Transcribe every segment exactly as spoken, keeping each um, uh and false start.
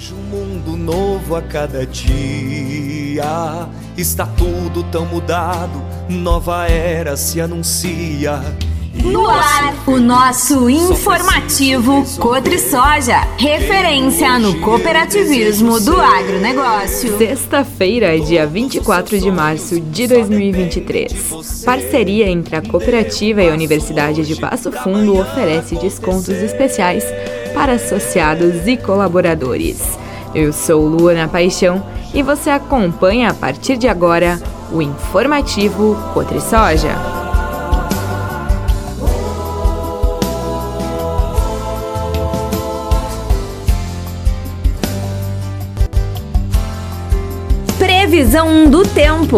Vejo um mundo novo a cada dia, está tudo tão mudado, nova era se anuncia. No ar, o nosso informativo Cotrisoja, referência no cooperativismo do agronegócio. Sexta-feira, dia vinte e quatro de março de dois mil e vinte e três. Parceria entre a cooperativa e a Universidade de Passo Fundo oferece descontos especiais para associados e colaboradores. Eu sou Luana Paixão e você acompanha a partir de agora o informativo Cotrisoja. Previsão do tempo.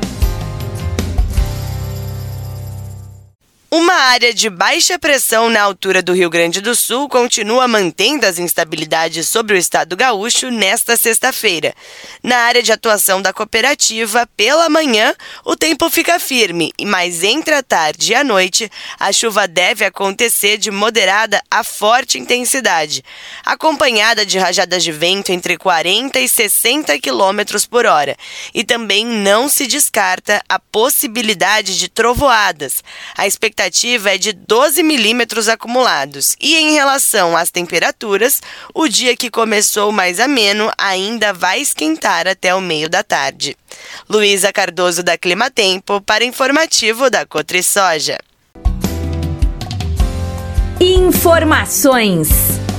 Uma área de baixa pressão na altura do Rio Grande do Sul continua mantendo as instabilidades sobre o estado gaúcho nesta sexta-feira. Na área de atuação da cooperativa, pela manhã, o tempo fica firme, mas entre a tarde e a noite, a chuva deve acontecer de moderada a forte intensidade, acompanhada de rajadas de vento entre quarenta e sessenta quilômetros por hora. E também não se descarta a possibilidade de trovoadas. A expectativa é de doze milímetros acumulados. E em relação às temperaturas, o dia que começou mais ameno ainda vai esquentar até o meio da tarde. Luísa Cardoso da Climatempo para informativo da Cotrisoja. Informações.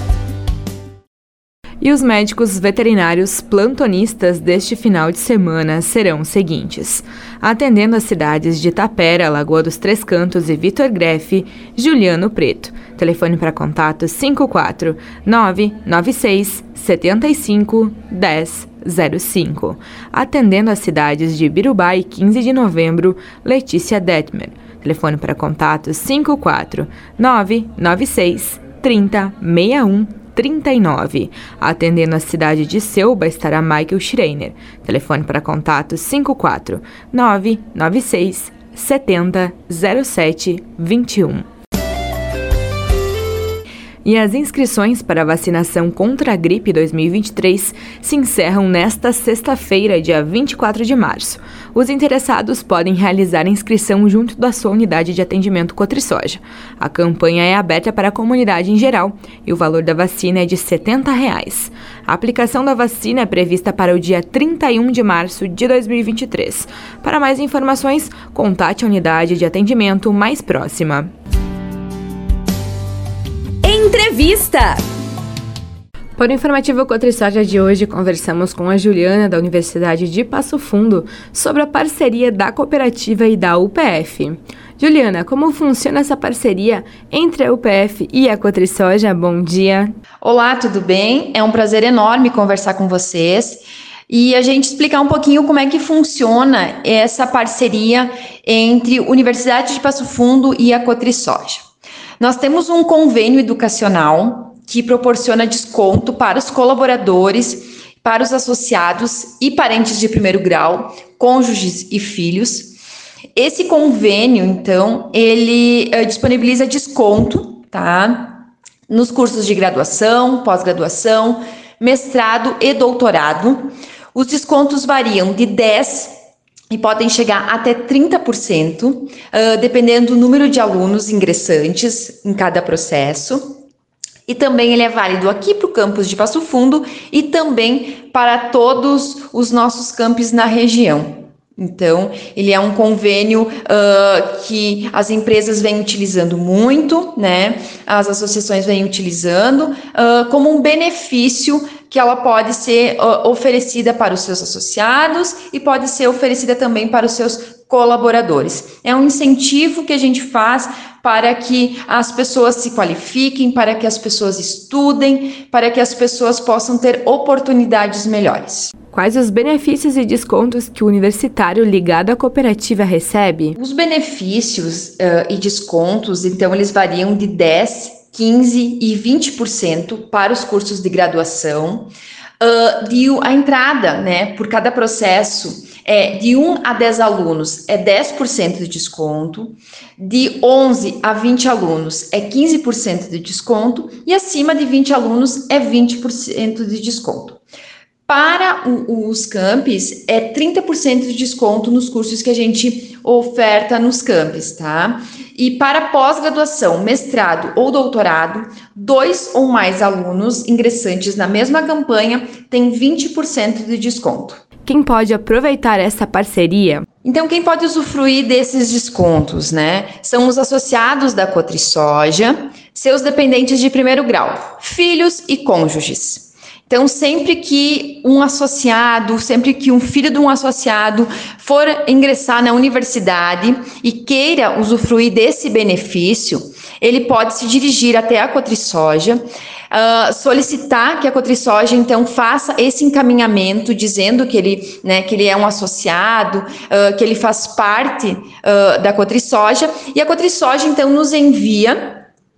E os médicos veterinários plantonistas deste final de semana serão os seguintes: atendendo as cidades de Tapera, Lagoa dos Três Cantos e Vitor Grefe, Juliano Preto. Telefone para contato cinco quatro nove nove seis sete cinco um zero zero cinco. Atendendo as cidades de Birubá e quinze de novembro, Letícia Detmer. Telefone para contato cinco quatro nove nove seis trinta sessenta e um trinta e nove. Atendendo a cidade de Selba estará Michael Schreiner. Telefone para contato cinco quatro nove nove seis setenta zero sete vinte e um. E as inscrições para a vacinação contra a gripe dois mil e vinte e três se encerram nesta sexta-feira, dia vinte e quatro de março. Os interessados podem realizar a inscrição junto da sua unidade de atendimento Cotrisoja. A campanha é aberta para a comunidade em geral e o valor da vacina é de setenta reais. A aplicação da vacina é prevista para o dia trinta e um de março de dois mil e vinte e três. Para mais informações, contate a unidade de atendimento mais próxima. Entrevista. Para o informativo Cotrisoja de hoje, conversamos com a Juliana, da Universidade de Passo Fundo, sobre a parceria da cooperativa e da U P F. Juliana, como funciona essa parceria entre a U P F e a Cotrisoja? Bom dia. Olá, tudo bem? É um prazer enorme conversar com vocês e a gente explicar um pouquinho como é que funciona essa parceria entre a Universidade de Passo Fundo e a Cotrisoja. Nós temos um convênio educacional que proporciona desconto para os colaboradores, para os associados e parentes de primeiro grau, cônjuges e filhos. Esse convênio, então, ele uh, disponibiliza desconto, tá? Nos cursos de graduação, pós-graduação, mestrado e doutorado. Os descontos variam de dez por cento e podem chegar até trinta por cento, uh, dependendo do número de alunos ingressantes em cada processo. E também ele é válido aqui para o campus de Passo Fundo e também para todos os nossos campos na região. Então, ele é um convênio uh, que as empresas vêm utilizando muito, né? As associações vêm utilizando uh, como um benefício que ela pode ser uh, oferecida para os seus associados e pode ser oferecida também para os seus colaboradores. É um incentivo que a gente faz para que as pessoas se qualifiquem, para que as pessoas estudem, para que as pessoas possam ter oportunidades melhores. Quais os benefícios e descontos que o universitário ligado à cooperativa recebe? Os benefícios uh, e descontos, então, eles variam de dez por cento, quinze por cento e vinte por cento para os cursos de graduação. Uh, de a entrada, né, por cada processo, é de um a dez alunos é dez por cento de desconto, de onze a vinte alunos é quinze por cento de desconto e acima de vinte alunos é vinte por cento de desconto. Para o, os campos, é trinta por cento de desconto nos cursos que a gente oferta nos campos, tá? E para pós-graduação, mestrado ou doutorado, dois ou mais alunos ingressantes na mesma campanha têm vinte por cento de desconto. Quem pode aproveitar essa parceria? Então, quem pode usufruir desses descontos, né? São os associados da CotriSoja, seus dependentes de primeiro grau, filhos e cônjuges. Então, sempre que um associado, sempre que um filho de um associado for ingressar na universidade e queira usufruir desse benefício, ele pode se dirigir até a CotriSoja, uh, solicitar que a CotriSoja, então, faça esse encaminhamento, dizendo que ele, né, que ele é um associado, uh, que ele faz parte uh, da CotriSoja, e a CotriSoja, então, nos envia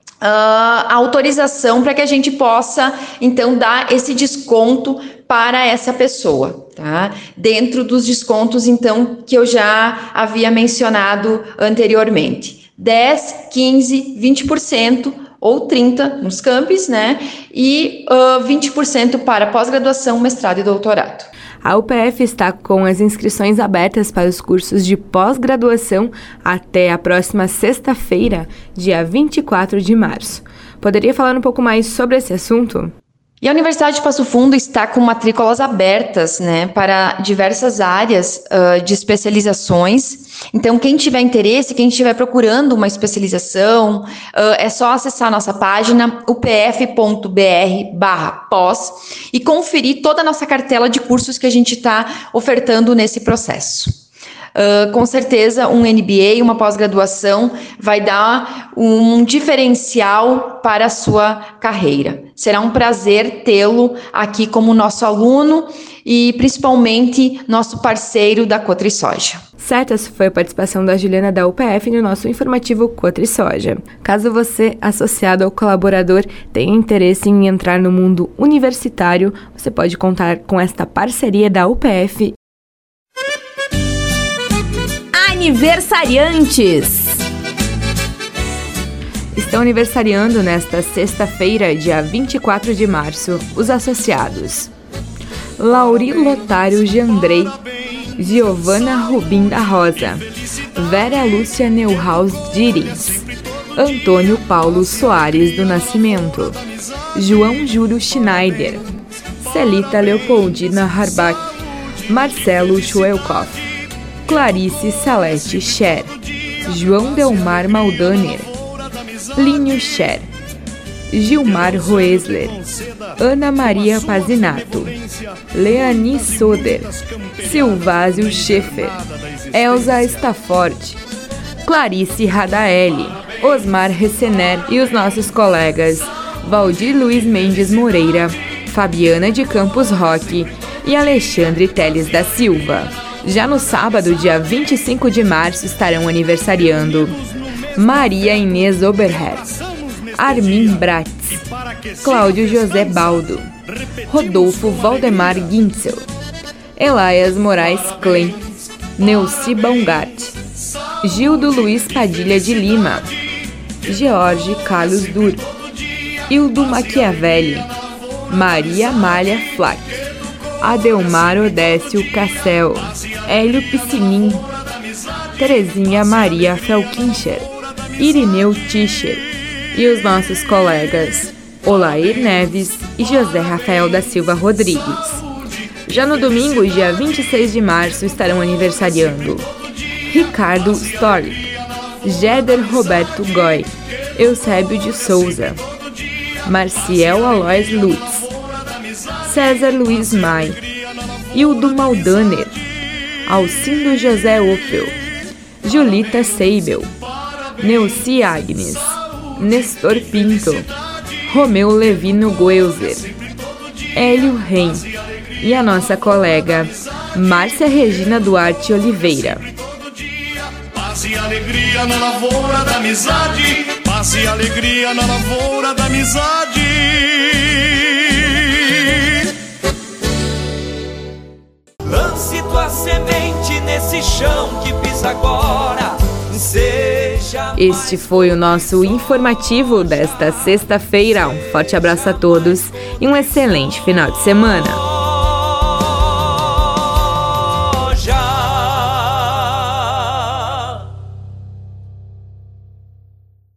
Uh, a autorização para que a gente possa, então, dar esse desconto para essa pessoa, tá? Dentro dos descontos, então, que eu já havia mencionado anteriormente. dez, quinze, vinte por cento ou trinta por cento nos campos, né? E uh, vinte por cento para pós-graduação, mestrado e doutorado. A U P F está com as inscrições abertas para os cursos de pós-graduação até a próxima sexta-feira, dia vinte e quatro de março. Poderia falar um pouco mais sobre esse assunto? E a Universidade de Passo Fundo está com matrículas abertas, né, para diversas áreas uh, de especializações. Então, quem tiver interesse, quem estiver procurando uma especialização, uh, é só acessar a nossa página upf.br barra pós e conferir toda a nossa cartela de cursos que a gente está ofertando nesse processo. Uh, com certeza, um M B A, uma pós-graduação, vai dar um diferencial para a sua carreira. Será um prazer tê-lo aqui como nosso aluno e, principalmente, nosso parceiro da CotriSoja. Certo, essa foi a participação da Juliana da U P F no nosso informativo CotriSoja. Caso você, associado ou colaborador, tenha interesse em entrar no mundo universitário, você pode contar com esta parceria da U P F. Aniversariantes. Estão aniversariando nesta sexta-feira, dia vinte e quatro de março, os associados: Lauri Lotário Jandrei, Giovana Rubim da Rosa, Vera Lúcia Neuhaus Dires, Antônio Paulo Soares do Nascimento, João Júlio Schneider, Celita Leopoldina Harbach, Marcelo Schwelkoff, Clarice Salete Scher, João Delmar Maldaner, Línio Scher, Gilmar Roesler, Ana Maria Pazinato, Leani Soder, Silvásio Schaefer, Elza Stafford, Clarice Radaeli, Osmar Ressener e os nossos colegas Valdir Luiz Mendes Moreira, Fabiana de Campos Roque e Alexandre Teles da Silva. Já no sábado, dia vinte e cinco de março, estarão aniversariando Maria Inês Oberherz, Armin Bratz, Cláudio José Baldo, Rodolfo Valdemar Guintzel, Elias Moraes Klein, Neuci Baumgart, Gildo Luiz Padilha de Lima, George Carlos Dur, Hildo Machiavelli, Maria Amália Flack, Adelmar Odécio Cassel, Hélio Piscinin, Terezinha Maria Felkincher, Irineu Tischer e os nossos colegas Olair Neves e José Rafael da Silva Rodrigues. Já no domingo, dia vinte e seis de março, estarão aniversariando Ricardo Storlik, Jéder Roberto Goy, Eusébio de Souza, Marciel Alois Lutz, César Luiz Mai, Hildo Maldaner, Alcindo José Opel, Julita Seibel, Neuci Agnes, Nestor Pinto, Romeu Levino Goelzer, Hélio Ren e a nossa colega Márcia Regina Duarte Oliveira. Passe alegria na lavoura da amizade, passe alegria na lavoura da amizade. mais agora. Seja Este foi o nosso informativo desta sexta-feira. Um forte abraço a todos e um excelente final de semana.